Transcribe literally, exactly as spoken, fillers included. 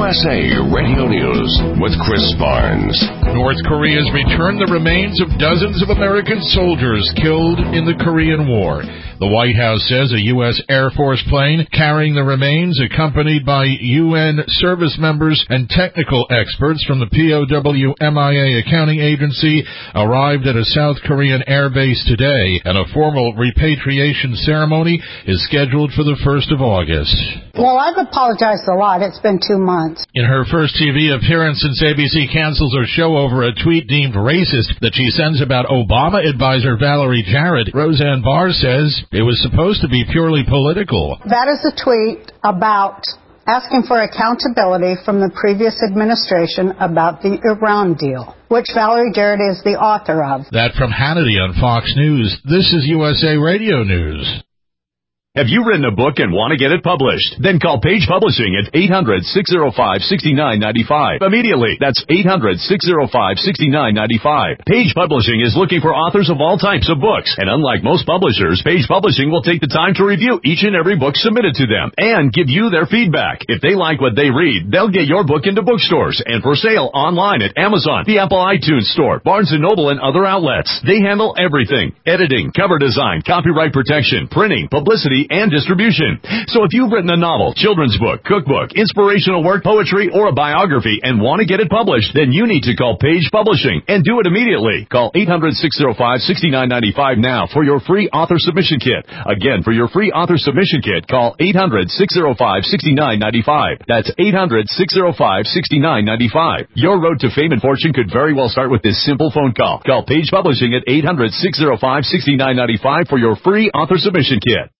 S A Radio News with Chris Barnes. North Korea has returned the remains of dozens of American soldiers killed in the Korean War. The White House says a U S Air Force plane carrying the remains, accompanied by U N service members and technical experts from the P O W M I A accounting agency, arrived at a South Korean air base today, and a formal repatriation ceremony is scheduled for the first of August. Well, I've apologized a lot. It's been two months. In her first T V appearance since A B C cancels her show over a tweet deemed racist that she sends about Obama advisor Valerie Jarrett, Roseanne Barr says it was supposed to be purely political. That is a tweet about asking for accountability from the previous administration about the Iran deal, which Valerie Jarrett is the author of. That from Hannity on Fox News. This is U S A Radio News. Have you written a book and want to get it published? Then call Page Publishing at eight hundred, six oh five, six nine nine five. Immediately. That's eight hundred, six oh five, six nine nine five. Page Publishing is looking for authors of all types of books. And unlike most publishers, Page Publishing will take the time to review each and every book submitted to them and give you their feedback. If they like what they read, they'll get your book into bookstores and for sale online at Amazon, the Apple iTunes Store, Barnes and Noble, and other outlets. They handle everything: editing, cover design, copyright protection, printing, publicity, and distribution. So if you've written a novel, children's book, cookbook, inspirational work, poetry, or a biography and want to get it published, then you need to call Page Publishing and do it immediately. Call eight hundred, six oh five, six nine nine five now for your free author submission kit. Again, for your free author submission kit, call eight hundred, six oh five, six nine nine five. That's eight hundred, six oh five, six nine nine five. Your road to fame and fortune could very well start with this simple phone call. Call Page Publishing at eight hundred, six oh five, six nine nine five for your free author submission kit.